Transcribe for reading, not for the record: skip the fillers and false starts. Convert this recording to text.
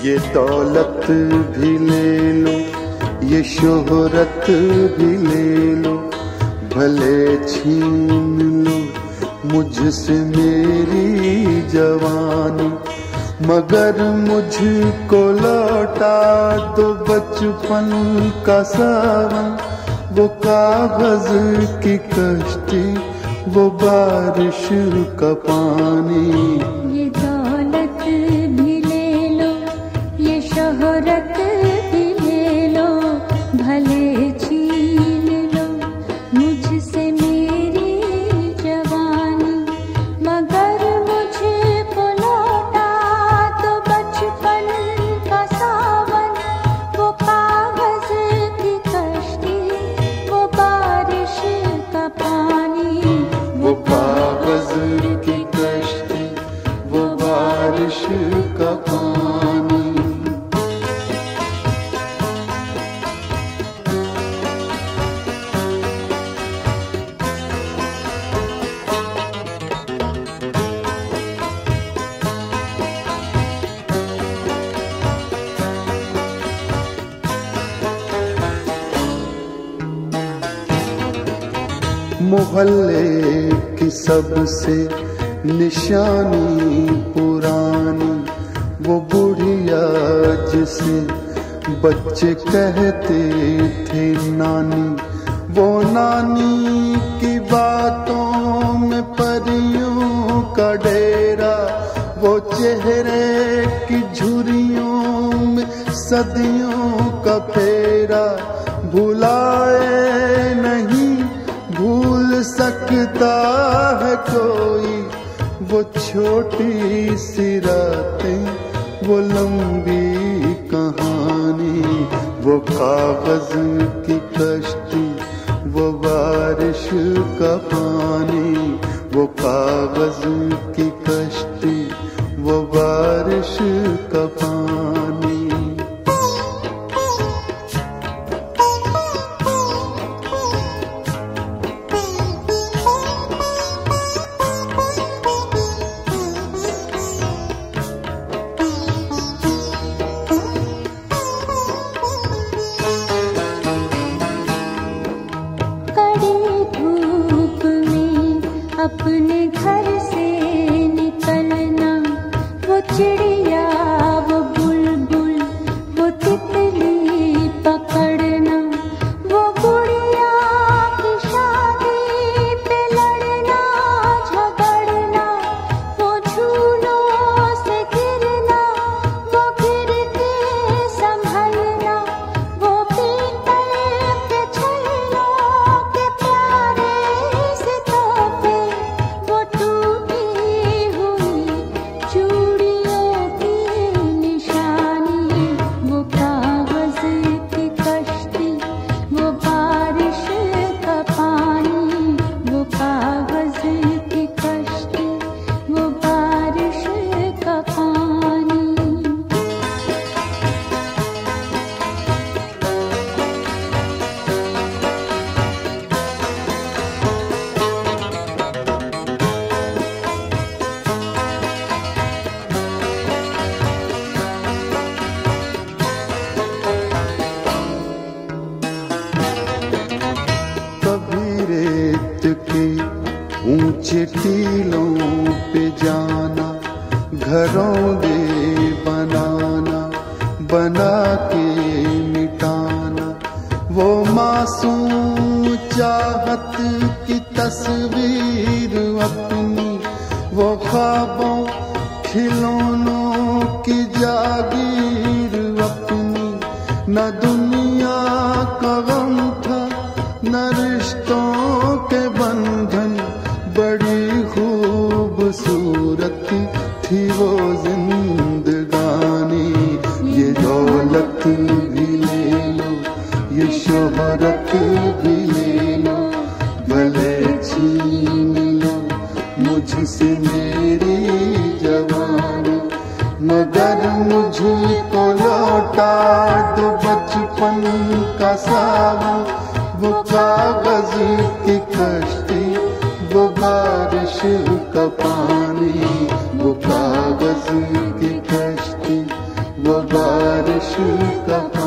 ये दौलत भी ले लो, ये शोहरत भी ले लो, भले छीन लो मुझसे मेरी जवानी, मगर मुझको लौटा दो बचपन का सावन, वो कागज की कश्ती, वो बारिश का पानी। ये दौलत भी ले लो, ये शोहरत भी ले लो, भले छीन लो मुझसे मेरी जवानी, मगर मुझको लौटा दो बचपन का सावन, वो कागज की कश्ती, वो बारिश का पानी। वो कागज की कश्ती, वो बारिश का पानी। मोहल्ले की सबसे निशानी पुरानी, वो बुढ़िया जिसे बच्चे कहते थे नानी, वो नानी की बातों में परियों का डेरा, वो चेहरे की झुर्रियों में सदियों का फेरा, भुलाए नहीं भूल सकता है कोई, वो छोटी सी रातें, वो लंबी कहानी, वो कागज की कश्ती, वो बारिश का पानी, वो कागज की कश्ती, वो बारिश का पानी। अपने घर से निकलना, वो चिड़िया, वो बुलबुल, वो तितली पकड़ना, वो गुड़िया की शादी पे लड़ना झगड़ना, वो झूलों से गिरना, वो गिर के संभलना, वो पीतल के छल्लों के प्यारे से तोहफे, वो टूटी हुई चूड़ियों की निशानी, वो कागज की कश्ती, वो बारिश का पानी, वो कागज की कश्ती, वो बारिश का पानी। कभी रेत के ऊंचे टीलों पे जाना, घरों दे बनाना, बना के मिटाना, वो मासूम चाहत की तस्वीर अपनी, वो ख्वाबों खिलौनों की जागीर अपनी, न दुनिया का गम था न रिश्तों के बंधन, बड़ी खूबसूरत थी वो जिंदगानी। ये दौलत भी ले लो, ये शोहरत भी ले लो, भले छीन लो मुझसे मेरी जवानी, मगर मुझको लौटा दो बचपन का सावन, वो कागज की कश्ती, वो बारिश का पानी, वो कागज की कश्ती, वो का